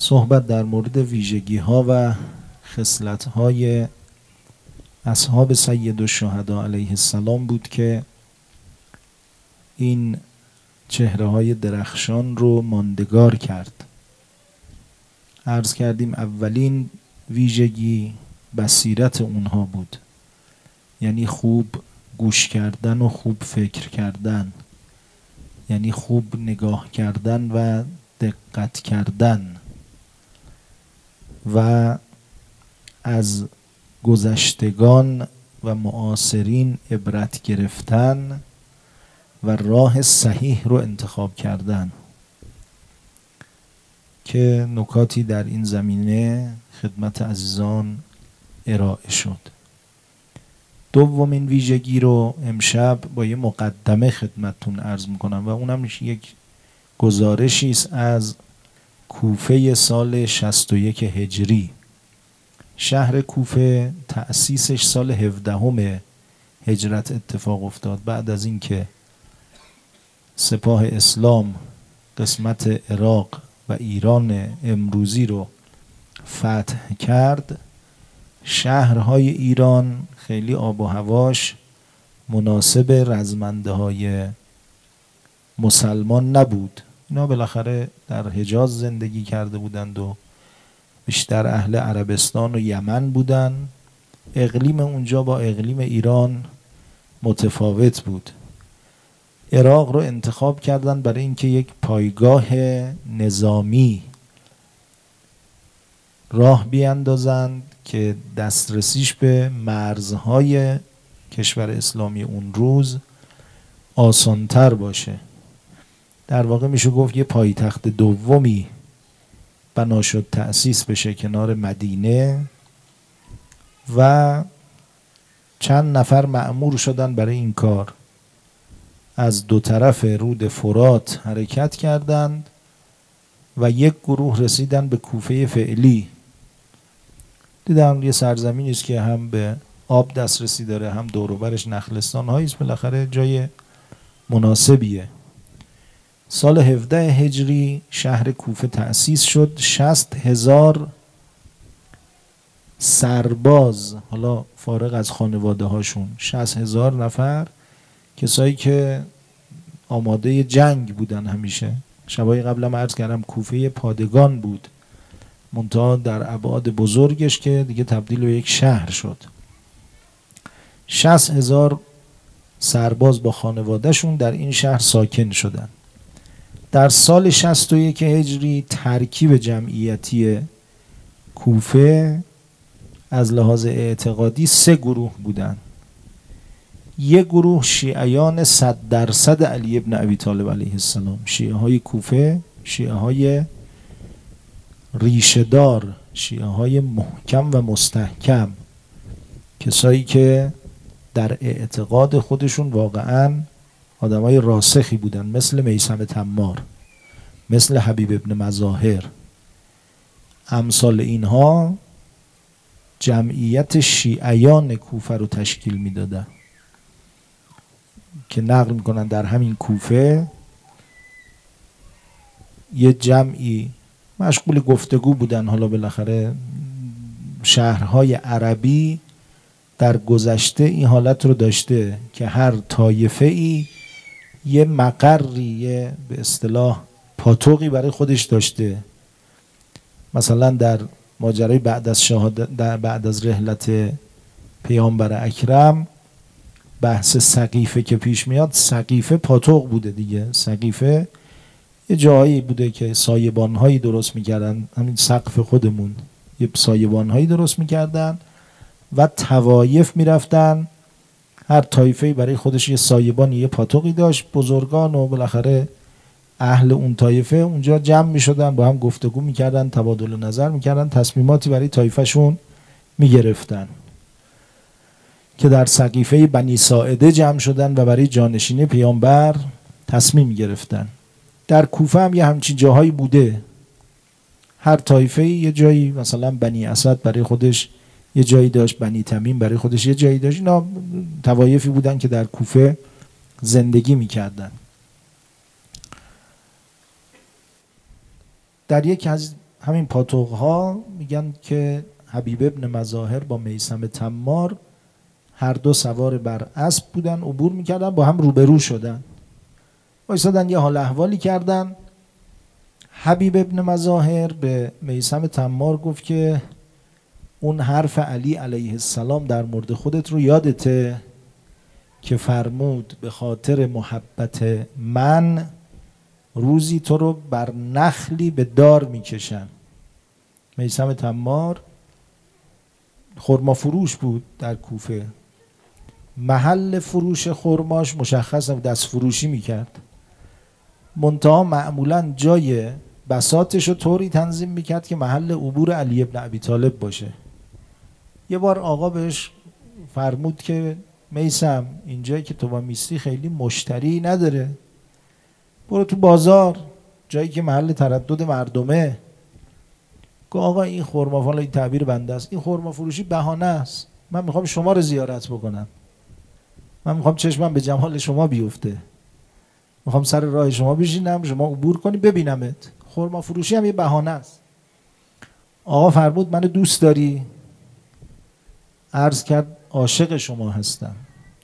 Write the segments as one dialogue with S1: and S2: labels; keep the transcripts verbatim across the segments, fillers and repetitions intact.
S1: صحبت در مورد ویژگی ها و خصلت های اصحاب سید الشهدا علیه السلام بود که این چهره های درخشان رو ماندگار کرد. عرض کردیم اولین ویژگی بصیرت اونها بود، یعنی خوب گوش کردن و خوب فکر کردن، یعنی خوب نگاه کردن و دقت کردن و از گذشتگان و معاصرین عبرت گرفتن و راه صحیح رو انتخاب کردن که نکاتی در این زمینه خدمت عزیزان ارائه شد. دومین ویژگی رو امشب با یه مقدمه خدمتتون عرض میکنم و اونم یک گزارشی است از کوفه سال شصت و یک هجری. شهر کوفه تأسیسش سال هفدهم هجرت اتفاق افتاد، بعد از اینکه سپاه اسلام قسمت عراق و ایران امروزی رو فتح کرد. شهرهای ایران خیلی آب و هواش مناسب رزمنده های مسلمان نبود. اینا بالاخره در حجاز زندگی کرده بودند و بیشتر اهل عربستان و یمن بودند. اقلیم اونجا با اقلیم ایران متفاوت بود. عراق رو انتخاب کردن برای اینکه یک پایگاه نظامی راه بیاندازند که دسترسیش به مرزهای کشور اسلامی اون روز آسانتر باشه. در واقع میشه گفت یه پایتخت دومی بنا شد تأسیس بشه کنار مدینه و چند نفر مأمور شدن برای این کار. از دو طرف رود فرات حرکت کردند و یک گروه رسیدن به کوفه فعلی. دیدن یه سرزمینی است که هم به آب دسترسی داره، هم دور و برش نخلستان هایی است، بالاخره جای مناسبیه. سال هفده هجری شهر کوفه تأسیس شد. شصت هزار سرباز، حالا فارغ از خانواده هاشون، شصت هزار نفر کسایی که آماده جنگ بودن. همیشه شبای قبلم عرض کردم کوفه پادگان بود، منتها در ابعاد بزرگش که دیگه تبدیل به یک شهر شد. شصت هزار سرباز با خانوادهشون در این شهر ساکن شدن. در سال شصت و یک هجری ترکیب جمعیتی کوفه از لحاظ اعتقادی سه گروه بودن. یک گروه شیعیان صد درصد علی ابن ابی طالب علیه السلام، شیعه های کوفه، شیعه های ریشه‌دار، شیعه های محکم و مستحکم، کسایی که در اعتقاد خودشون واقعاً آدمای راسخی بودن، مثل میثم تمار، مثل حبیب ابن مظاهر. امثال اینها جمعیت شیعیان کوفه رو تشکیل میدادن که نقل میکنن در همین کوفه یه جمعی مشغول گفتگو بودن. حالا بالاخره شهرهای عربی در گذشته این حالت رو داشته که هر طایفه ای یه مقری، یه به اصطلاح پاتوقی برای خودش داشته. مثلا در ماجرای بعد از شهادت، در بعد از رحلت پیامبر اکرم، بحث سقیفه که پیش میاد، سقیفه پاتوق بوده دیگه. سقیفه یه جایی بوده که سایبان‌هایی درست می‌کردن، همین سقف خودمون یه سایبان‌هایی درست می‌کردن و طوایف می‌رفتن، هر طایفه‌ای برای خودش یه سایبانی، یه پاتوقی داشت. بزرگان و بالاخره اهل اون طایفه اونجا جمع می‌شدن، با هم گفتگو می‌کردن، تبادل نظر می‌کردن، تصمیماتی برای طایفه‌شون می‌گرفتن که در سقیفه بنی ساعده جمع شدن و برای جانشینی پیامبر تصمیم گرفتن. در کوفه هم یه همچین جاهایی بوده، هر طایفه یه جایی، مثلا بنی اسد برای خودش یه جایی داشت، بنی تمیم برای خودش یه جایی داشت. اینا طوایفی بودن که در کوفه زندگی میکردن. در یک از همین پاتوق‌ها میگن که حبیب ابن مظاهر با میثم تمار هر دو سوار بر اسب بودن، عبور میکردن، با هم روبرو شدن، وایسادن یه حال احوالی کردن. حبیب ابن مظاهر به میثم تمار گفت که اون حرف علی علیه السلام در مورد خودت رو یادته که فرمود به خاطر محبت من روزی تو رو بر نخلی به دار میکشن. میثم تمار خرما فروش بود در کوفه، محل فروش خرماش مشخص نبود، دست فروشی میکرد، منتها معمولا جای بساطش رو طوری تنظیم میکرد که محل عبور علی ابن ابی طالب باشه. یه بار آقا بهش فرمود که میثم اینجایی که تو با میستی خیلی مشتری نداره، برو تو بازار جایی که محل تردد مردمه. گفت آقا این خرما، حالا این تعبیر بنده است، این خرما فروشی بهانه است، من میخوام شما رو زیارت بکنم، من میخوام چشمم به جمال شما بیفته، میخوام سر راه شما بشینم، شما عبور کنی ببینمت. خرما فروشی هم یه بهانه است. آقا فرمود منو دوست داری؟ عرض کرد عاشق شما هستم.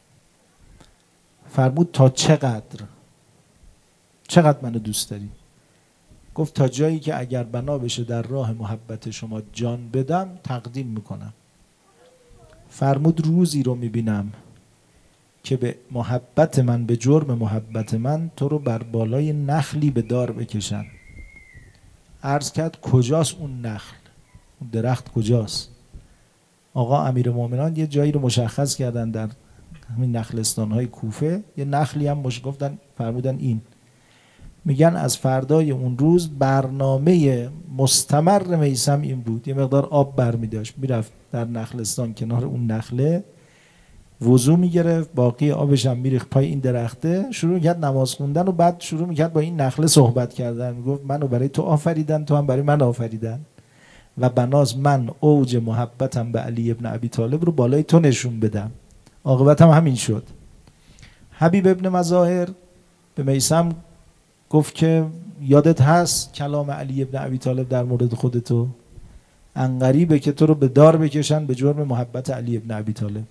S1: فرمود تا چقدر؟ چقدر منو دوست داری؟ گفت تا جایی که اگر بنا بشه در راه محبت شما جان بدم تقدیم میکنم. فرمود روزی رو میبینم که به محبت من، به جرم محبت من تو رو بر بالای نخلی به دار بکشن. عرض کرد کجاست اون نخل؟ اون درخت کجاست؟ آقا امیرالمومنین یه جایی رو مشخص کردن در همین نخلستان‌های کوفه، یه نخلی هم مش گفتن، فرمودن این. میگن از فردای اون روز برنامه مستمر میثم این بود، یه مقدار آب برمی داشت، میرفت در نخلستان کنار اون نخله وضو میگرفت، باقی آبش هم میریخت پای این درخته، شروع کرد نماز خوندن و بعد شروع میکرد با این نخله صحبت کردن. میگفت منو برای تو آفریدن، تو هم برای من آفریدن و بناز من اوج محبتم به علی ابن ابی طالب رو بالای تو نشون بدم. عاقبت هم همین شد. حبیب ابن مظاهر به میثم گفت که یادت هست کلام علی ابن ابی طالب در مورد خودتو؟ انقریبه که تو رو به دار بکشن به جرم محبت علی ابن ابی طالب.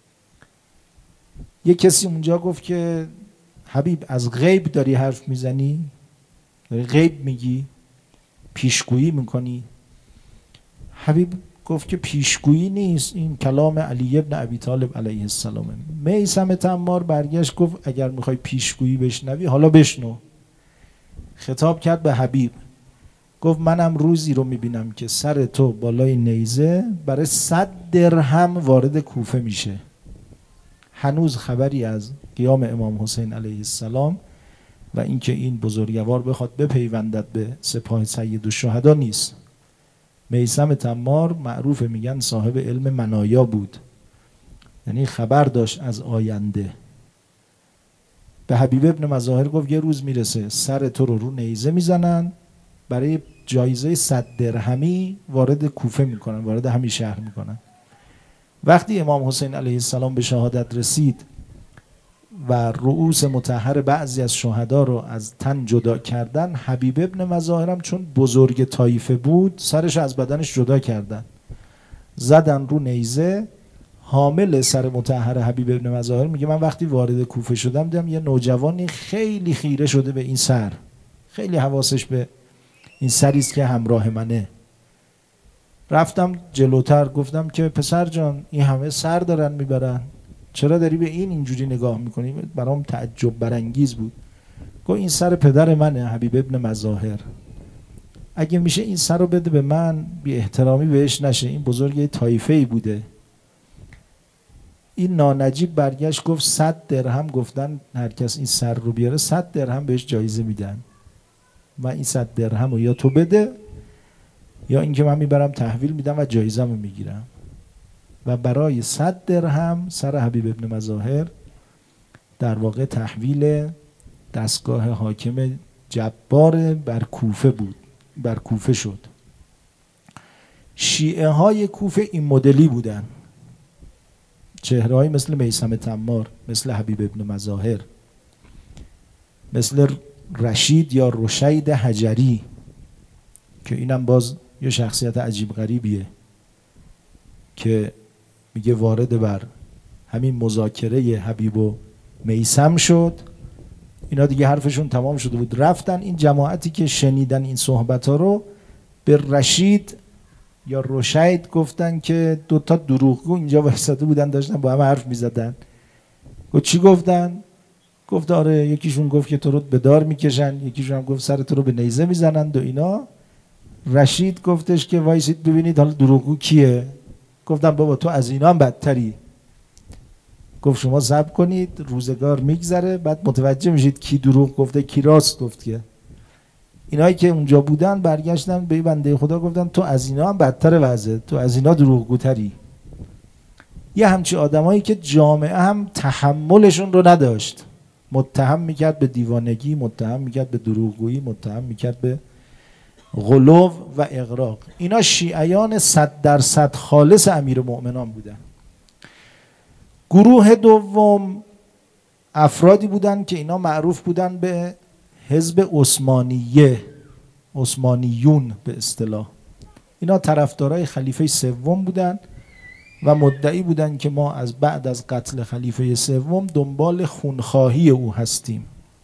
S1: یک کسی اونجا گفت که حبیب از غیب داری حرف میزنی؟ داری غیب میگی؟ پیشگویی میکنی؟ حبیب گفت که پیشگویی نیست، این کلام علی ابن ابی طالب علیه السلام. میثم تمار برگشت گفت اگر میخوای پیشگویی بشنوی حالا بشنو. خطاب کرد به حبیب، گفت منم روزی رو میبینم که سر تو بالای نیزه برای صد درهم وارد کوفه میشه. هنوز خبری از قیام امام حسین علیه السلام و اینکه این بزرگوار بخواد بپیوندد به سپاه سید الشهدا نیست. میثم تمار معروف میگن صاحب علم منایا بود، یعنی خبر داشت از آینده. به حبیب ابن مظاهر گفت یه روز میرسه سر تو رو رو نیزه میزنن، برای جایزه صد درهمی وارد کوفه میکنن، وارد همین شهر میکنن. وقتی امام حسین علیه السلام به شهادت رسید و رؤوس مطهر بعضی از شهدا رو از تن جدا کردن، حبیب ابن مظاهر هم چون بزرگ طایفه بود سرش از بدنش جدا کردن، زدن رو نیزه. حامل سر مطهر حبیب ابن مظاهر میگه من وقتی وارد کوفه شدم دیدم یه نوجوانی خیلی خیره شده به این سر، خیلی حواسش به این سری است که همراه منه. رفتم جلوتر گفتم که پسر جان این همه سر دارن میبرن، چرا داری به این اینجوری نگاه میکنی؟ برام تعجب برانگیز بود. گفت این سر پدر منه، حبیب ابن مظاهر، اگه میشه این سر رو بده به من، بی احترامی بهش نشه، این بزرگ طایفه‌ای بوده. این نانجیب برگشت گفت صد درهم گفتن هر کس این سر رو بیاره صد درهم بهش جایزه میدن و این صد درهم رو یا تو بده یا اینکه من میبرم تحویل میدم و جایزه‌مو میگیرم. و برای صد درهم سر حبیب ابن مظاهر در واقع تحویل دستگاه حاکم جبار بر کوفه بود، بر کوفه شد. شیعه های کوفه این مدلی بودن، چهره‌ای مثل میثم تمار، مثل حبیب ابن مظاهر، مثل رشید یا رشید حجری. که اینم باز یه شخصیت عجیب غریبیه که میگه وارد بر همین مذاکره حبیب و میثم شد. اینا دیگه حرفشون تمام شده بود، رفتن. این جماعتی که شنیدن این صحبت ها رو به رشید یا رشید گفتن که دوتا دروغگو اینجا وایساده بودن داشتن با هم حرف میزدن. گفت چی گفتن؟ گفت آره یکیشون گفت که تو رو به دار میکشن، یکیشون هم گفت سر تو رو به نیزه میزنند و اینا. رشید گفتش که وایسید ببینید حالا دروغگو کیه. گفتم بابا تو از اینا هم بدتری. گفت شما صبر کنید روزگار میگذره بعد متوجه میشید کی دروغ گفته کی راست گفت. که اینایی که اونجا بودن برگشتن به بنده خدا گفتن تو از اینا هم بدتر وضعه، تو از اینا دروغگوتری. یه همچی آدمایی که جامعه هم تحملشون رو نداشت، متهم میکرد به دیوانگی، متهم میکرد به دروغگویی، متهم میکرد به غلو و اغراق. اینا شیعیان صد درصد خالص امیرالمؤمنان بودن. گروه دوم افرادی بودن که اینا معروف بودن به حزب عثمانیه، عثمانیون به اصطلاح. اینا طرفدارای خلیفه سوم بودن و مدعی بودن که ما از بعد از قتل خلیفه سوم دنبال خونخواهی او هستیم.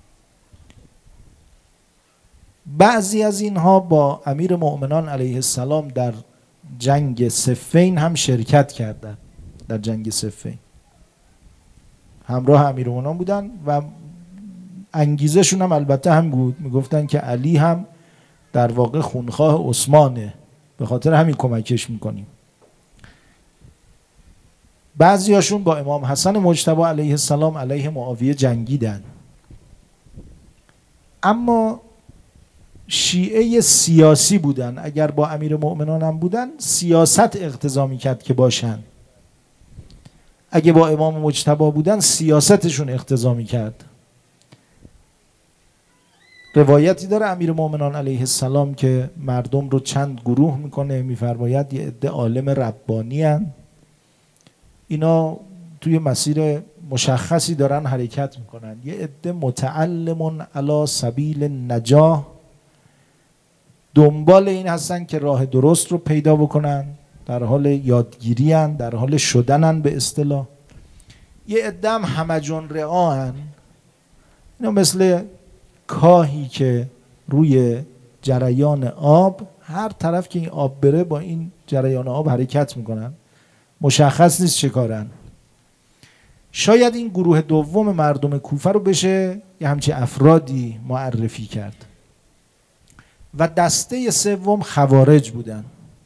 S1: بعضی از اینها با امیر مؤمنان علیه السلام در جنگ صفین هم شرکت کردند. در جنگ صفین همراه امیر مؤمنان بودن و انگیزشون هم البته هم بود، میگفتن که علی هم در واقع خونخواه عثمانه، به خاطر همین کمکش میکنیم. بعضی هاشون با امام حسن مجتبی علیه السلام علیه معاویه جنگیدن. اما شیعه سیاسی بودن، اگر با امیر مؤمنان هم بودن سیاست اقتضا میکرد که باشن. اگه با امام مجتبی بودن سیاستشون اقتضا میکرد. روایتی داره امیر مؤمنان علیه السلام که مردم رو چند گروه میکنه، میفرماید یه عده عالم ربانی هن. اینا توی مسیر مشخصی دارن حرکت میکنن. یه عده متعلم علی سبیل نجاح، دنبال این هستن که راه درست رو پیدا بکنن، در حال یادگیری هن، در حال شدنن به اصطلاح. یه عده هم همجون رعا هن. اینا مثل کاهی که روی جریان آب، هر طرف که این آب بره با این جریان آب حرکت میکنن، مشخص نیست چه کارن. شاید این گروه دوم مردم کوفه رو بشه یه همچه افرادی معرفی کرد. و دسته سوم خوارج بودن.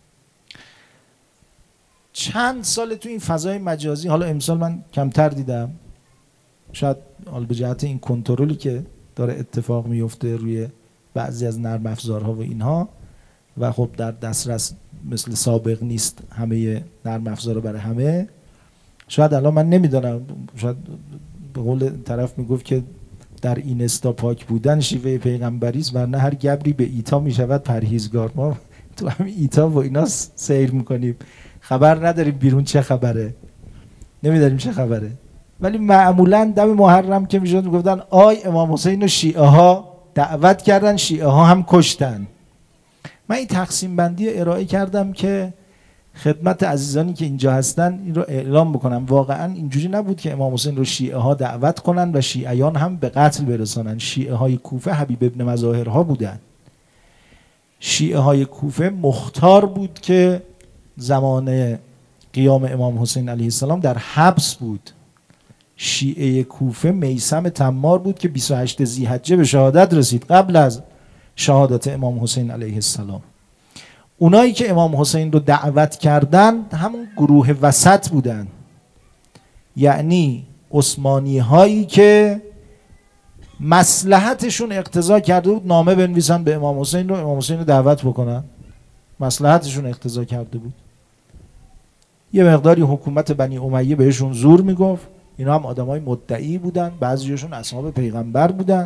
S1: چند سال تو این فضای مجازی، حالا امسال من کمتر دیدم، شاید حالا به جهت این کنترلی که داره اتفاق میفته روی بعضی از نرم افزارها و اینها، و خب در دسترس مثل سابق نیست همه نرم افزارها برای همه. شاید الان من نمیدونم، شاید به قول طرف میگفت که در اینستا پاک بودن شیوه پیغمبری است، ورنه هر گبری به ایتا میشود پرهیزگار. ما تو همین ایتا و اینا سیر میکنیم، خبر نداریم بیرون چه خبره، نمیدونیم چه خبره. ولی معمولا دم محرم که میشد میگفتن آی امام حسین و شیعه ها دعوت کردن، شیعه ها هم کشتن. من این تقسیم بندی ارائه کردم که خدمت عزیزانی که اینجا هستن این رو اعلام بکنم. واقعا اینجوری نبود که امام حسین رو شیعه ها دعوت کنن و شیعیان هم به قتل برسانن. شیعه های کوفه حبیب ابن مظاهرها بودن. شیعه های کوفه مختار بود که زمان قیام امام حسین علیه السلام در حبس بود. شیعه کوفه میثم تمار بود که بیست و هشتم ذی‌حجه به شهادت رسید، قبل از شهادت امام حسین علیه السلام. اونایی که امام حسین رو دعوت کردن همون گروه وسط بودن، یعنی عثمانی هایی که مصلحتشون اقتضا کرده بود نامه بنویسن به امام حسین رو امام حسین رو دعوت بکنن. مصلحتشون اقتضا کرده بود. یه مقداری حکومت بنی امیه بهشون زور میگفت. اینا هم آدمای مدعی بودن، بعضیشون اصحاب پیغمبر بودن،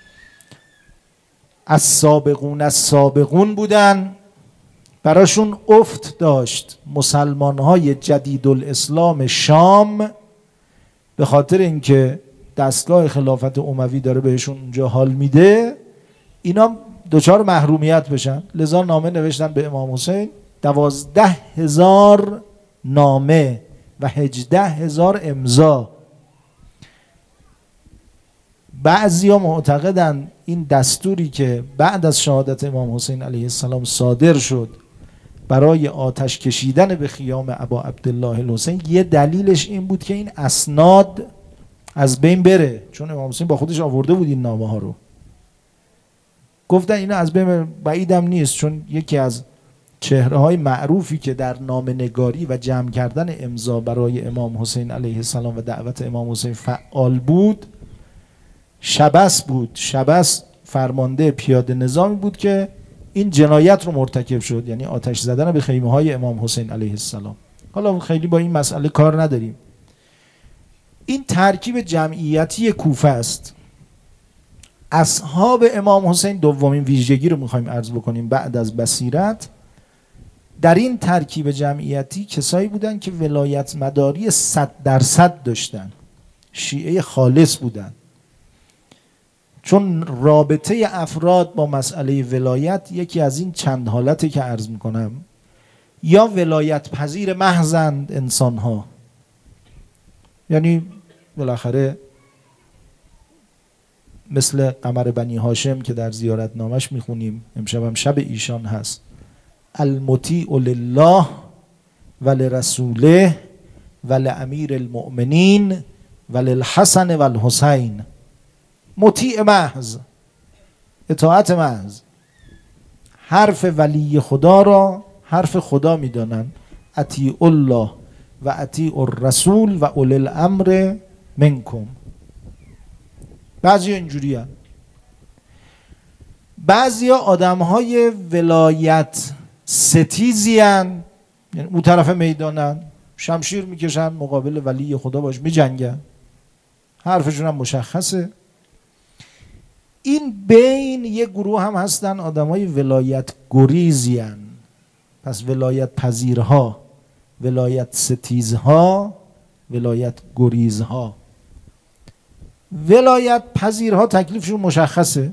S1: از سابقون از سابقون بودن. براشون افت داشت مسلمان های جدید الاسلام شام، به خاطر اینکه دستگاه خلافت اموی داره بهشون اونجا حال میده. اینا دچار محرومیت بشن. لذا نامه نوشتن به امام حسین، دوازده هزار نامه و هجده هزار امضا. بعضی ها معتقدن این دستوری که بعد از شهادت امام حسین علیه السلام صادر شد برای آتش کشیدن به خیام ابا عبدالله الحسین، یه دلیلش این بود که این اسناد از بین بره، چون امام حسین با خودش آورده بود این نامه ها رو. گفتن اینا از بین بره. بعیدم نیست، چون یکی از چهره های معروفی که در نامه نگاری و جمع کردن امضا برای امام حسین علیه السلام و دعوت امام حسین فعال بود شبس بود. شبس فرمانده پیاده نظامی بود که این جنایت رو مرتکب شد، یعنی آتش زدن به خیمه های امام حسین علیه السلام. حالا خیلی با این مسئله کار نداریم. این ترکیب جمعیتی کوفه است. اصحاب امام حسین، دومین ویژگی رو میخوایم عرض بکنیم بعد از بصیرت، در این ترکیب جمعیتی کسایی بودن که ولایت مداری صد درصد داشتن، شیعه خالص بودن. چون رابطه افراد با مسئله ولایت یکی از این چند حالتی که عرض میکنم، یا ولایت پذیر محضند انسان ها، یعنی بالاخره مثل قمر بنی هاشم که در زیارت نامش میخونیم، امشب هم شب ایشان هست، المطیع لله و لرسوله و لامیر المؤمنین و للحسن و الحسین. مطیع محض، اطاعت محض. حرف ولی خدا را حرف خدا میدانن، اطیع الله و اطیع الرسول و اولی الامر منکم. بعضی اینجوری هست. بعضی ها آدم های ولایت ستیزی هن، یعنی اون طرف میدانن، شمشیر میکشن مقابل ولی خدا باش میجنگن، حرفشون هم مشخصه. این بین یه گروه هم هستن آدم های ولایت گریزی هن. پس ولایت پذیرها، ولایت ستیزها، ولایت گریزها. ولایت پذیرها تکلیفشون مشخصه،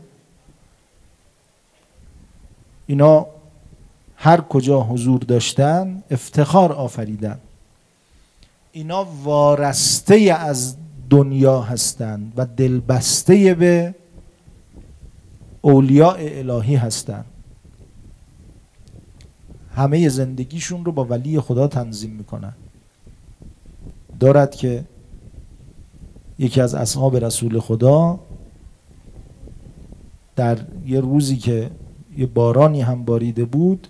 S1: اینا هر کجا حضور داشتن افتخار آفریدن، اینا وارسته از دنیا هستند و دلبسته به اولیاء الهی هستند. همه زندگیشون رو با ولی خدا تنظیم میکنن. دارد که یکی از اصحاب رسول خدا در یه روزی که یه بارانی هم باریده بود،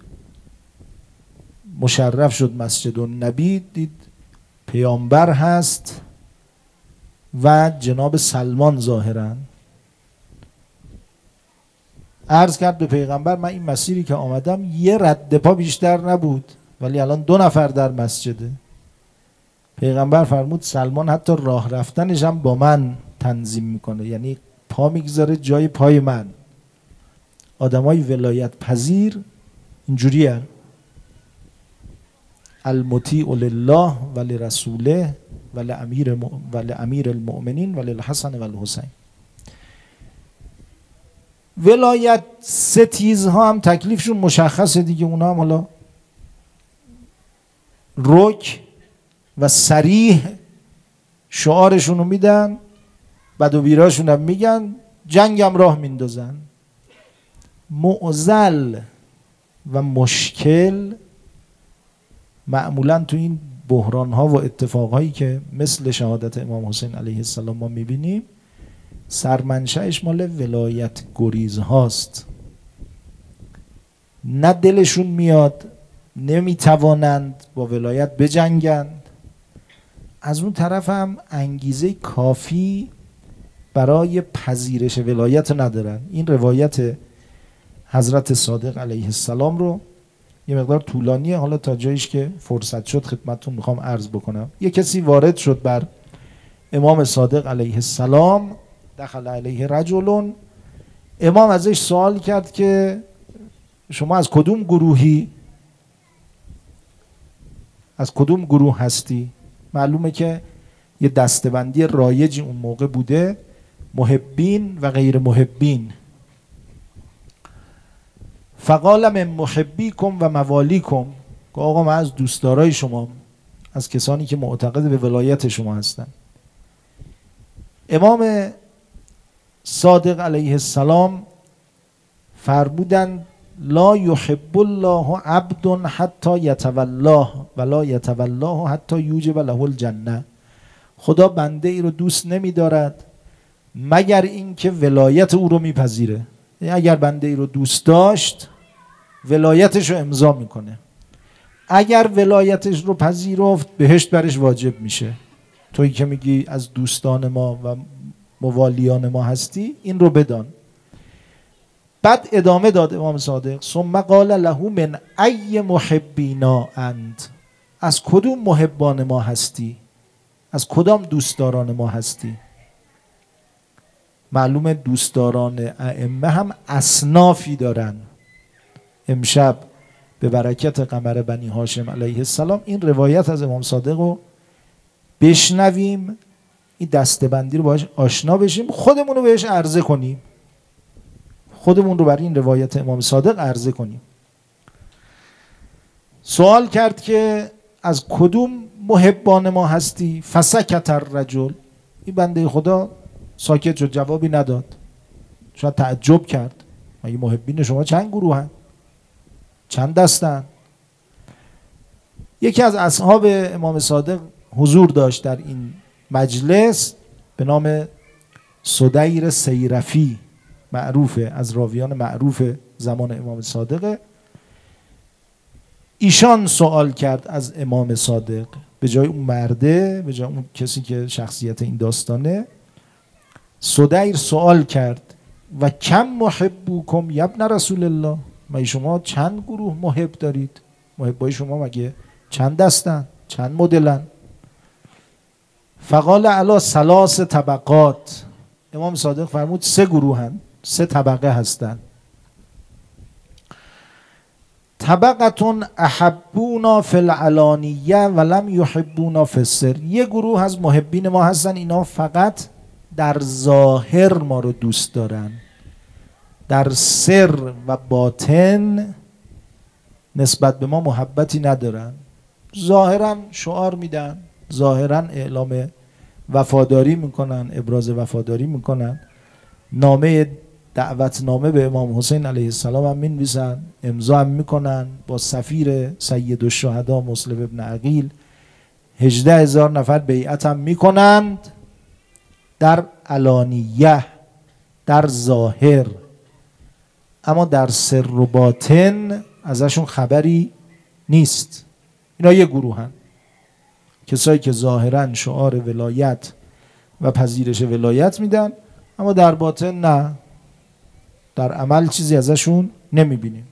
S1: مشرف شد مسجد النبی، دید پیامبر هست و جناب سلمان ظاهرا. عرض کرد به پیغمبر من این مسیری که آمدم یه رد پا بیشتر نبود، ولی الان دو نفر در مسجده. پیغمبر فرمود سلمان حتی راه رفتنش هم با من تنظیم میکنه، یعنی پا میگذاره جای پای من. آدمای ولایت پذیر اینجوری هن. المطیع لله و لرسوله و لامیر و لامیر المؤمنین و للحسن و الحسین. ولایت ستیزها هم تکلیفشون مشخصه دیگه، اونا هم حالا رک و صریح شعارشون رو میدن، بد و بیراشون هم میگن، جنگم راه میندازن. معضل و مشکل معمولا تو این بحران ها و اتفاق هایی که مثل شهادت امام حسین علیه السلام ما میبینیم، سرمنشأش مال ولایت گریز هاست. نه دلشون میاد، نمیتوانند با ولایت بجنگند، از اون طرف هم انگیزه کافی برای پذیرش ولایت ندارن. این روایت حضرت صادق علیه السلام رو یه مقدار طولانیه، حالا تا جاییش که فرصت شد خدمتتون میخوام عرض بکنم. یه کسی وارد شد بر امام صادق علیه السلام، دخل علیه رجل، امام ازش سوال کرد که شما از کدوم گروهی، از کدوم گروه هستی؟ معلومه که یه دستبندی رایجی اون موقع بوده، محبین و غیر محبین. فقال من محبیکم و موالیکم، که آقا من از دوستدارای شما، از کسانی که معتقد به ولایت شما هستن. امام صادق علیه السلام فرمودند لا یحب الله عبد حتی یتولاه ولا یتولاه حتی یوجب له الجنه. خدا بنده ای رو دوست نمی دارد مگر اینکه ولایت او رو میپذیره. یعنی اگر بنده ای رو دوست داشت ولایتش رو امضا میکنه، اگر ولایتش رو پذیرفت بهشت برش واجب میشه. تویی که میگی از دوستان ما و موالیان ما هستی، این رو بدان. بعد ادامه داد امام صادق ثم قال له من ای محبینا انت، از کدوم محبان ما هستی، از کدام دوستداران ما هستی. معلومه دوستداران ائمه هم اصنافی دارن. امشب به برکت قمر بنی هاشم علیه السلام این روایت از امام صادق رو بشنویم، این دستبندی رو باهاش آشنا بشیم، خودمون رو بهش عرضه کنیم، خودمون رو برای این روایت امام صادق عرضه کنیم. سوال کرد که از کدوم محبان ما هستی؟ فسکت الرجل، این بنده خدا ساکت شد، جوابی نداد. شاید تعجب کرد، مگه محبین شما چند گروه هست؟ چند دستن؟ یکی از اصحاب امام صادق حضور داشت در این مجلس به نام سدیر سیرفی، معروفه، از راویان معروف زمان امام صادق. ایشان سوال کرد از امام صادق، به جای اون مرده، به جای اون کسی که شخصیت این داستانه، سدیر سوال کرد و کم محبوکم یبن رسول الله، مگه شما چند گروه محب دارید؟ محبای شما مگه چند دستن؟ چند مدلن؟ فقال علی ثلاث طبقات، امام صادق فرمود سه گروه هن، سه طبقه هستن. طبقتون احبونا فی العلانیه ولم یحبونا فی السر، یه گروه از محبین ما هستن، اینا فقط در ظاهر ما رو دوست دارن، در سر و باطن نسبت به ما محبتی ندارن. ظاهرا شعار میدن، ظاهرا اعلام وفاداری میکنن، ابراز وفاداری میکنن، نامه دعوتنامه به امام حسین علیه السلام هم مینویسن، امضا هم میکنن، با سفیر سید الشهدا مسلم ابن عقیل هجده هزار نفر بیعت هم میکنند در علانیه، در ظاهر، اما در سر و باطن ازشون خبری نیست. اینا یه گروه هن، کسایی که ظاهرا شعار ولایت و پذیرش ولایت میدن اما در باطن نه، در عمل چیزی ازشون نمیبینیم.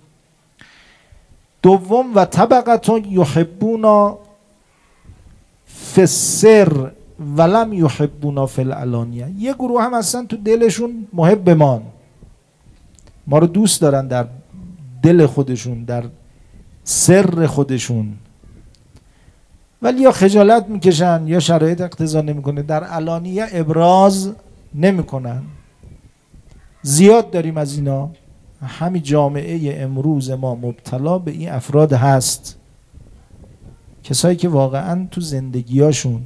S1: دوم و طبقتون یحبونا فی السر ولم یحبونا فی العلانیه، یه گروه هم هستن تو دلشون محب مان، ما رو دوست دارن در دل خودشون، در سر خودشون، ولی یا خجالت میکشن یا شرایط اقتضا نمیکنه، در علانیه ابراز نمیکنن. زیاد داریم از اینا. همین جامعه امروز ما مبتلا به این افراد هست، کسایی که واقعا تو زندگیاشون،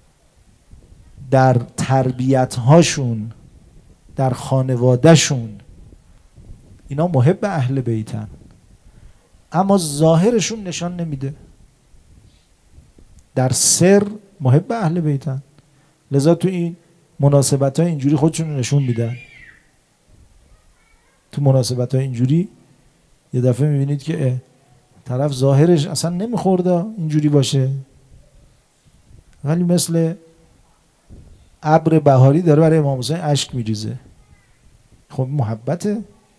S1: در تربیت‌هاشون، در خانوادهشون اینا محب اهل بیتن اما ظاهرشون نشان نمیده، در سر محب اهل بیتن، لذا تو این مناسبت‌های اینجوری خودشون نشون میدن. تو مناسبت‌های اینجوری یه دفعه میبینید که طرف ظاهرش اصلا نمیخورده اینجوری باشه، ولی مثل ابر بهاری داره برای امام حسین اشک میریزه. خب محبته.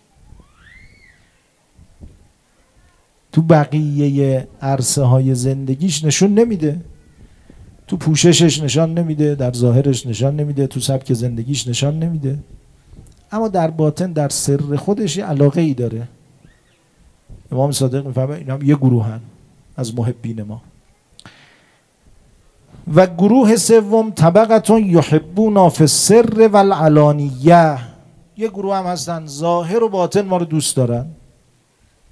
S1: تو بقیه عرصه های زندگیش نشون نمیده، تو پوششش نشان نمیده، در ظاهرش نشان نمیده، تو سبک زندگیش نشان نمیده، اما در باطن، در سر خودش یه علاقه ای داره. امام صادق میفهمه اینا هم یه گروه هن از محبین ما. و گروه سوم طبقتون یحبونا فی السر والعلانیه، یه گروه هم هستن ظاهر و باطن ما رو دوست دارن،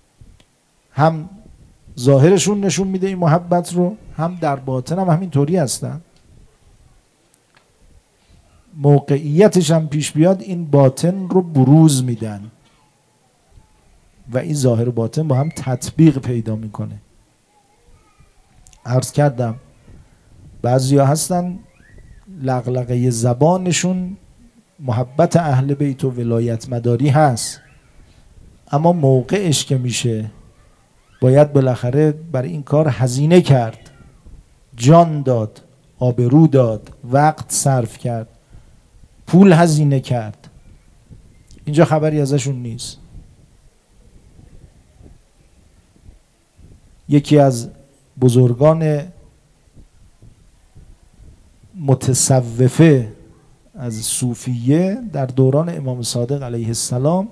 S1: هم ظاهرشون نشون میده این محبت رو، هم در باطن هم همینطوری هستن. موقعیتش هم پیش بیاد این باطن رو بروز میدن و این ظاهر و باطن با هم تطبیق پیدا میکنه. عرض کردم بعضیا هستن لغلقه زبانشون محبت اهل بیت و ولایت مداری هست، اما موقعش که میشه باید بالاخره برای این کار هزینه کرد، جان داد، آبرو داد، وقت صرف کرد، پول هزینه کرد. اینجا خبری ازشون نیست. یکی از بزرگان متصوفه از صوفیه در دوران امام صادق علیه السلام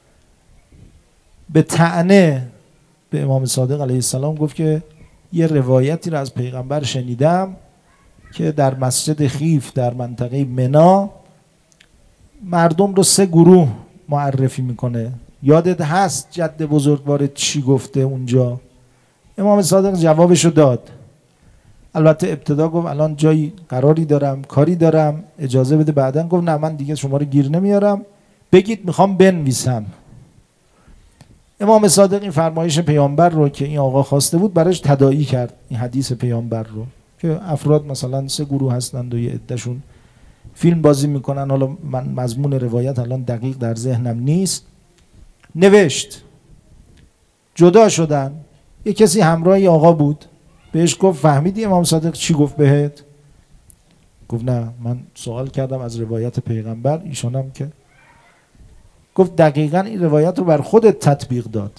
S1: به طعنه به امام صادق علیه السلام گفت که یه روایتی رو از پیغمبر شنیدم که در مسجد خیف در منطقه منا مردم رو سه گروه معرفی میکنه. یادت هست جد بزرگوارت چی گفته اونجا؟ امام صادق جوابشو داد. البته ابتدا گفت الان جایی قراری دارم، کاری دارم، اجازه بده. بعدن گفت نه من دیگه شما رو گیر نمیارم، بگید میخوام بنویسم. امام صادق این فرمایش پیامبر رو که این آقا خواسته بود براش تداعی کرد، این حدیث پیامبر رو که افراد مثلا سه گروه هستند و یه عدهشون فیلم بازی میکنن. حالا من مضمون روایت الان دقیق در ذهنم نیست. نوشت، جدا شدن. یه کسی همراه آقا بود، بهش گفت فهمیدی امام صادق چی گفت بهت؟ گفت نه من سوال کردم از روایت پیغمبر، ایشانم که گفت دقیقاً این روایت رو بر خودت تطبیق داد.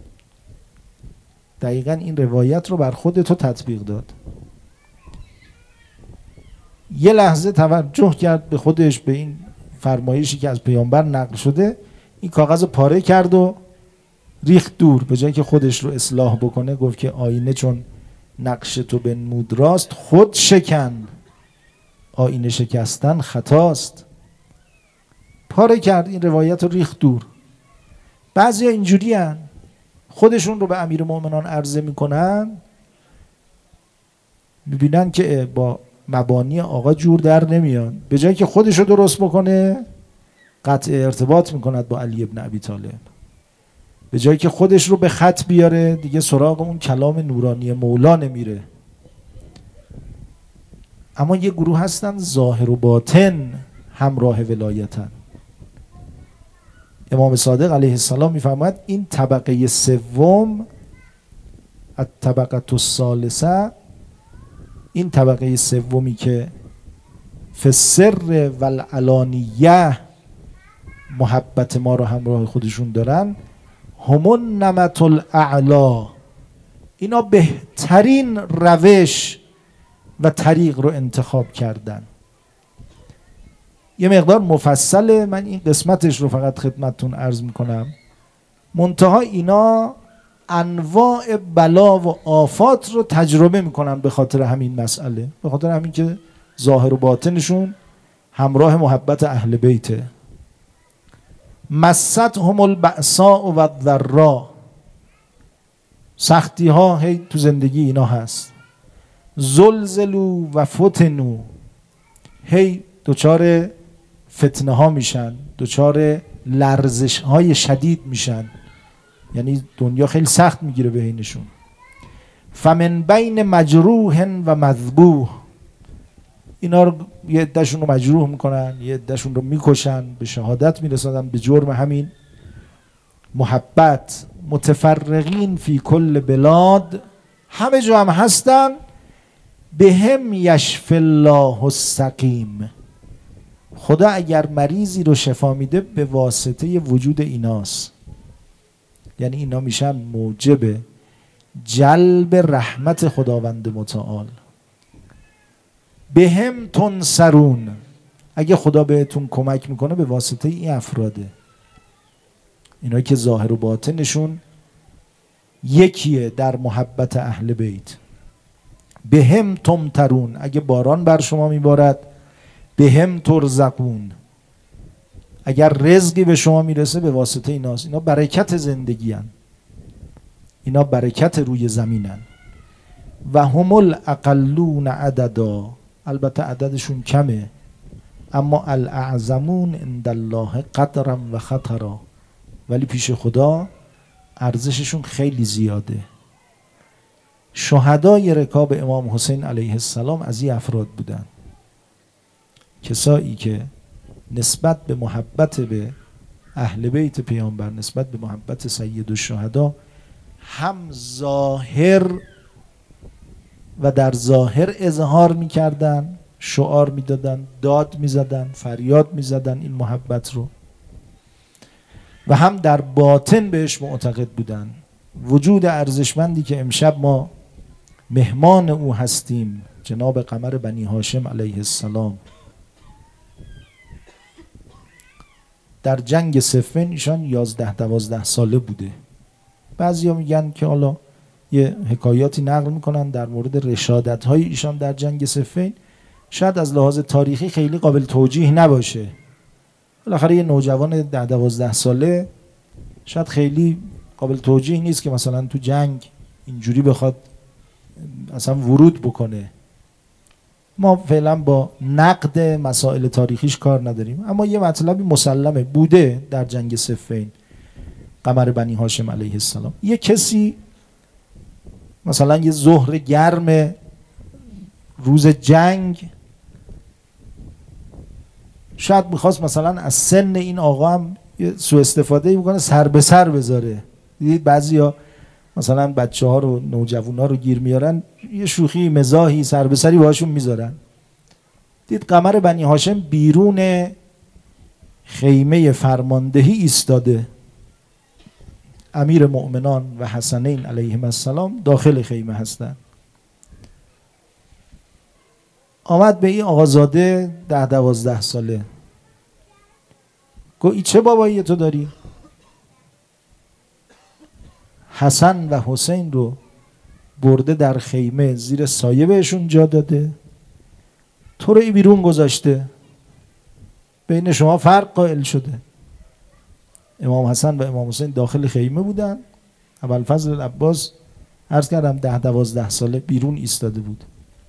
S1: دقیقاً این روایت رو بر خودت تو تطبیق داد. یه لحظه توجه کرد به خودش، به این فرمایشی که از پیامبر نقل شده، این کاغذ پاره کرد و ریخت دور. به جایی که خودش رو اصلاح بکنه گفت که آینه چون نقش تو بنمود راست، خود شکن، آینه شکستن خطاست. پاره کرد، این روایت رو ریخت دور. بعضیا اینجوری هن، خودشون رو به امیر مومنان عرضه میکنن، میبینن که با مبانی آقا جور در نمیاد، به جایی که خودش رو درست بکنه قطع ارتباط میکند با علی ابن ابی طالب. به جایی که خودش رو به خط بیاره دیگه سراغ اون کلام نورانی مولا نمیره. اما یه گروه هستن ظاهر و باطن همراه ولایتن. امام صادق علیه السلام میفرماید این طبقه سوم، الطبقه الثالثه، این طبقه سومی که فی السر و العلانیه محبت ما رو همراه خودشون دارن، همون نمط الاعلا، اینا بهترین روش و طریق رو انتخاب کردن. یه مقدار مفصله، من این قسمتش رو فقط خدمتتون عرض میکنم. منتها اینا انواع بلا و آفات رو تجربه میکنن به خاطر همین مسئله، به خاطر همین که ظاهر و باطنشون همراه محبت اهل بیته. مستهم البأساء و الضراء، سختی ها هی تو زندگی اینا هست. زلزلوا و فتنوا، هی دوچار فتنه ها میشن، دوچار لرزش های شدید میشن، یعنی دنیا خیلی سخت میگیره بینشون. فمن بین مجروح و مذبوح، اینا رو یه عدهشون رو مجروح میکنن، یه عدهشون رو میکشن، به شهادت میرسادن به جرم همین محبت. متفرقین فی کل بلاد، همه جا هم هستن. بهم یشفی الله السقیم، خدا اگر مریضی رو شفا میده به واسطه وجود ایناست. یعنی اینا میشن موجب جلب رحمت خداوند متعال. بهم تنصرون، اگه خدا بهتون کمک میکنه به واسطه این افراده، اینا که ظاهر و باطنشون یکیه در محبت اهل بیت. بهم تمطرون، اگه باران بر شما میبارد. بهم ترزقون، اگر رزقی به شما میرسه به واسطه ایناست. اینا برکت زندگی هن. اینا برکت روی زمینن. و هم الاقلون عددا، البته عددشون کمه، اما الاعظمون عند الله قدرا و خطرا، ولی پیش خدا ارزششون خیلی زیاده. شهدای رکاب امام حسین علیه السلام از این افراد بودن، کسایی که نسبت به محبت به اهل بیت پیامبر، نسبت به محبت سید الشهدا، هم ظاهر و در ظاهر اظهار میکردن، شعار میدادن، داد میزدن، فریاد میزدن این محبت رو، و هم در باطن بهش معتقد بودن. وجود ارزشمندی که امشب ما مهمان او هستیم، جناب قمر بنی هاشم علیه السلام، در جنگ صفین ایشان یازده دوازده ساله بوده. بعضیا میگن که حالا یه حکایاتی نقل میکنن در مورد رشادت های ایشان در جنگ صفین، شاید از لحاظ تاریخی خیلی قابل توجیه نباشه. بالاخره یه نوجوان ده دوازده ساله شاید خیلی قابل توجیه نیست که مثلا تو جنگ اینجوری بخواد اصلا ورود بکنه. ما فعلا با نقد مسائل تاریخیش کار نداریم، اما یه مطلبی مسلمه، بوده در جنگ صفین قمر بنی هاشم علیه السلام. یه کسی مثلا یه ظهر گرم روز جنگ شاید میخواست مثلا از سن این آقا هم سوء استفاده بکنه، سر به سر بذاره. دیدید بعضیا مثلا بچه ها رو، نوجوان ها رو گیر میارن، یه شوخی مزاحی سر به سری باشون میذارن. دید قمر بنی هاشم بیرون خیمه فرماندهی ایستاده، امیر مؤمنان و حسنین علیهم السلام داخل خیمه هستن. آمد به این آقازاده ده دوازده ساله، گفت ای چه بابایی تو داری؟ حسن و حسین رو برده در خیمه زیر سایه بهشون جا داده، تو رو ای بیرون گذاشته، بین شما فرق قائل شده. امام حسن و امام حسین داخل خیمه بودن، ابوالفضل عباس عرض کردم ده دوازده ساله بیرون ایستاده بود.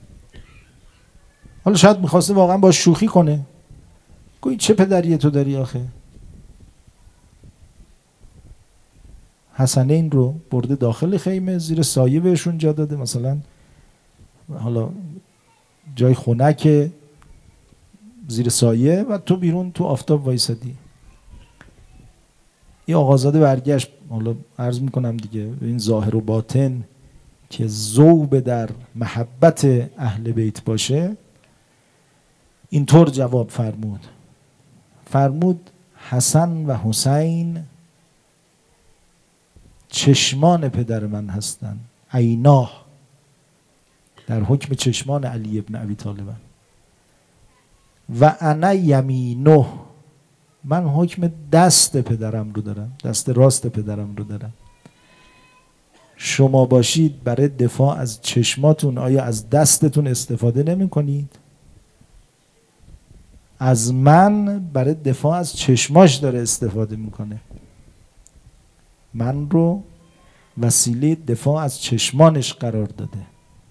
S1: حالا شاید میخواسته واقعا با شوخی کنه، گویی چه پدریه تو داری آخه؟ حسنین رو برده داخل خیمه زیر سایه بهشون جا داده، مثلا حالا جای خنک زیر سایه، و تو بیرون تو آفتاب وایسادی. این آقازاده برگشت، حالا عرض میکنم دیگه به این ظاهر و باطن که ذوب در محبت اهل بیت باشه، اینطور جواب فرمود. فرمود حسن و حسین چشمان پدر من هستند، عیناه، در حکم چشمان علی ابن ابی طالب، و انا یمینه، من حکم دست پدرم رو دارم، دست راست پدرم رو دارم. شما باشید برای دفاع از چشماتون، آیا از دستتون استفاده نمی کنید؟ از من برای دفاع از چشماش داره استفاده میکنه، من رو وسیله دفاع از چشمانش قرار داده.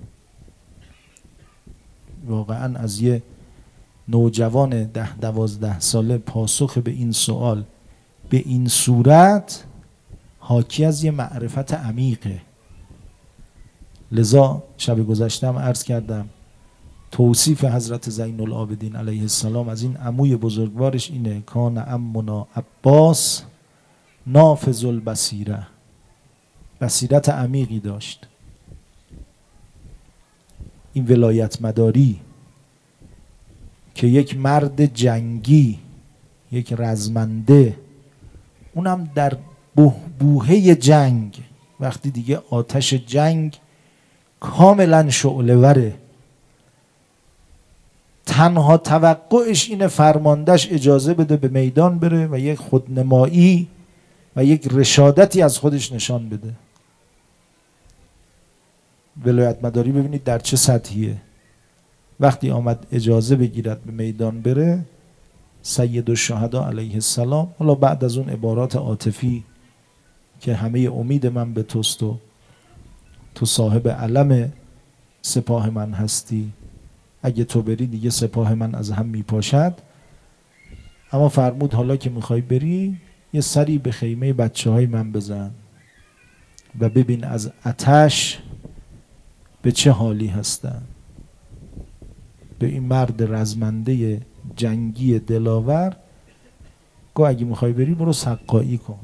S1: واقعا از یه نوجوان ده دوازده ساله پاسخ به این سوال به این صورت حاکی از یه معرفت عمیقه. لذا شب گذشتم عرض کردم توصیف حضرت زین العابدین علیه السلام از این عموی بزرگوارش اینه: کان عمنا عباس نافذ البصیره، بصیرت عمیقی داشت. این ولایت مداری که یک مرد جنگی، یک رزمنده، اونم در بحبوحه جنگ، وقتی دیگه آتش جنگ کاملا شعله وره، تنها توقعش اینه فرماندهش اجازه بده به میدان بره و یک خودنمایی و یک رشادتی از خودش نشان بده. ولایت مداری ببینید در چه سطحیه. وقتی آمد اجازه بگیرد به میدان بره، سید الشهدا علیه السلام، حالا بعد از اون عبارات عاطفی که همه امید من به توست و تو صاحب علم سپاه من هستی، اگه تو بری دیگه سپاه من از هم میپاشد. اما فرمود حالا که میخوای بری یه سری به خیمه بچه های من بزن و ببین از آتش به چه حالی هستن. به این مرد رزمنده جنگی دلاور گو اگه میخوای بری برو سقایی کن.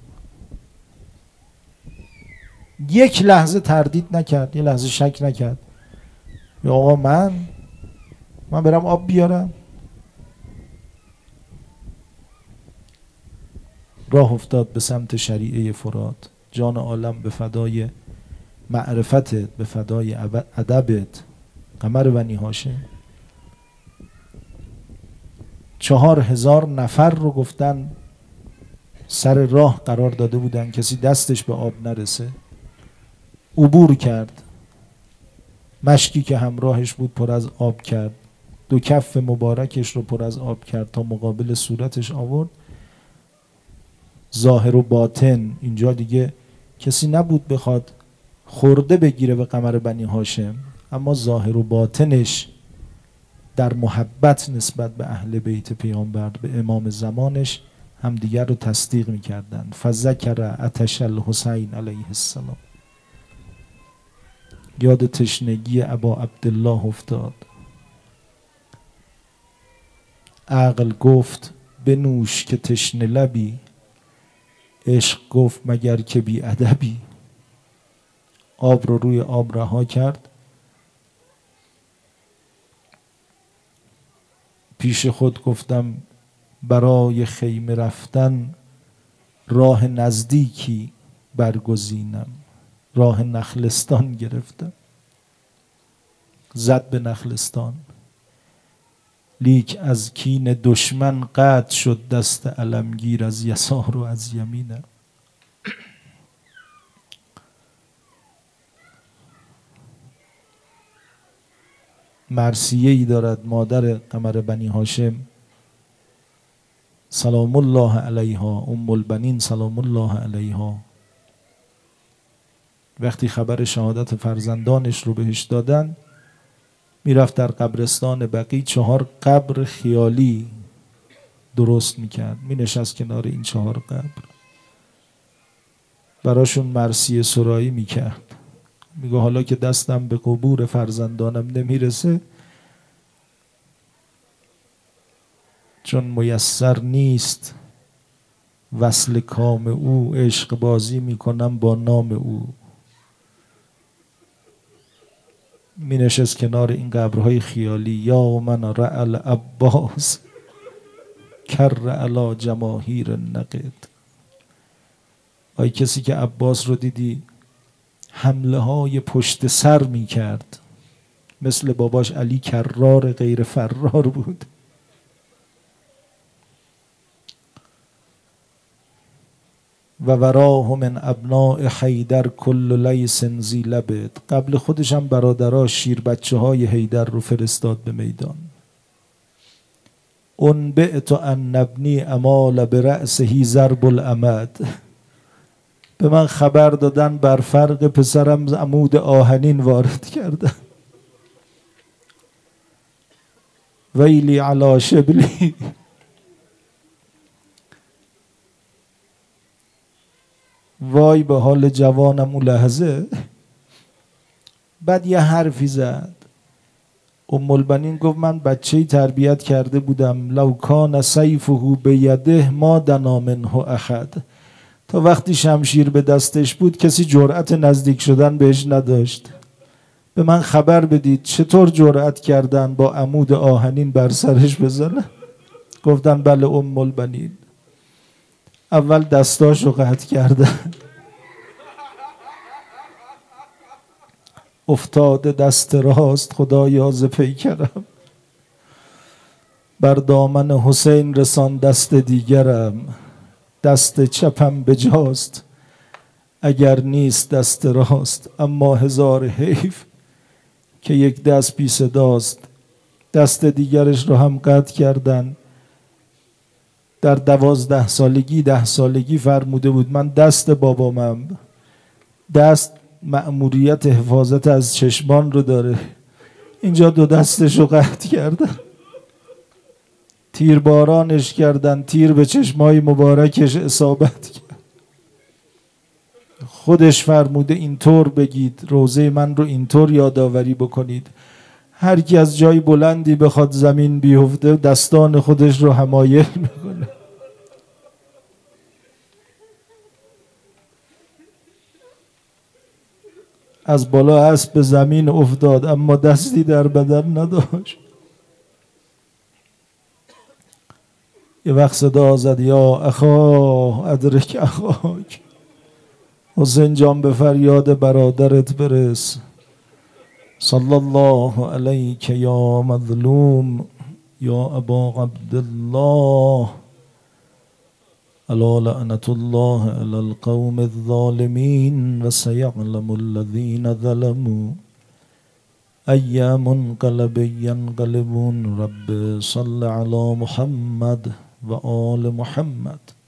S1: یک لحظه تردید نکرد، یه لحظه شک نکرد. یا آقا من من برم آب بیارم. راه افتاد به سمت شریعه فرات. جان عالم به فدای معرفتت، به فدای ادبت قمر بنی هاشم. چهار هزار نفر رو گفتن سر راه قرار داده بودن کسی دستش به آب نرسه. عبور کرد، مشکی که همراهش بود پر از آب کرد، دو کف مبارکش رو پر از آب کرد تا مقابل صورتش آورد. ظاهر و باطن اینجا دیگه کسی نبود بخواد خورده بگیره به قمر بنی هاشم، اما ظاهر و باطنش در محبت نسبت به اهل بیت پیامبر، به امام زمانش همدیگر رو تصدیق میکردن. فذکر عطش الحسین علیه السلام. یاد تشنگی ابا عبدالله افتاد. عقل گفت بنوش که تشنه لبی، عشق گفت مگر که بی ادبی. آب رو روی آب رها کرد، پیش خود گفتم برای خیمه رفتن راه نزدیکی برگزینم. راه نخلستان گرفتم. زد به نخلستان، لیک از کین دشمن قطع شد دست علمگیر از یسار و از یمینم. مرثیه ای دارد مادر قمر بنی هاشم سلام الله علیها، ام البنین سلام الله علیها، وقتی خبر شهادت فرزندانش رو بهش دادن میرفت در قبرستان بقیع چهار قبر خیالی درست میکرد، مینشست کنار این چهار قبر براشون مرثیه سرایی میکرد. میگه حالا که دستم به قبور فرزندانم نمیرسه، چون میسر نیست وصل کام او، عشق بازی میکنم با نام او. می نشست کنار این قبرهای خیالی. یا من رعل عباس کر علا جماهیر النقد. آی کسی که عباس رو دیدی حمله های پشت سر می کرد، مثل باباش علی کرار غیر فرار بود. و وراه من ابناء حیدر کل لیس ذی لبد. قبل خودش هم برادرها شیر بچه های حیدر رو فرستاد به میدان. انبئت ان ابنی امال برأسه ضرب العمد. به من خبر دادن بر فرق پسرم عمود آهنین وارد کردن. ویلی علی شبلی. وای به حال جوانم اون لحظه. بعد یه حرفی زد. ام البنین گفت من بچه‌ای تربیت کرده بودم، لو کان سیفه بیده ما دنا منه احد. تا وقتی شمشیر به دستش بود کسی جرأت نزدیک شدن بهش نداشت. به من خبر بدید چطور جرأت کردن با عمود آهنین بر سرش بزنن؟ گفتن بله ام البنین. اول دستاشو قطع کردن، افتاده دست راست خدایا ز پیکرم، بر دامن حسین رسان دست دیگرم، دست چپم بجاست اگر نیست دست راست، اما هزار حیف که یک دست بی صداست. دست دیگرش رو هم قطع کردن. در دوازده سالگی ده سالگی فرموده بود من دست بابامم دست مأموریت حفاظت از چشمان رو داره. اینجا دو دستش رو قطع کردن، تیربارانش کردن، تیر به چشمای مبارکش اصابت کرد. خودش فرموده اینطور بگید، روزه من رو اینطور یادآوری بکنید، هر کی از جای بلندی بخواد زمین بیفته دستان خودش رو حمایل میکنه. از بالا اسب به زمین افتاد اما دستی در بدن نداشت. یه وقت صدا زد یا اخا ادرک اخاک، حسین جان به فریاد برادرت برس. صلی الله علیک یا مظلوم یا ابا عبدالله، الا لعنت الله علی القوم الظالمین و سیعلم الذین ظلموا ای منقلب ینقلبون. رب صل علی محمد و آل محمد.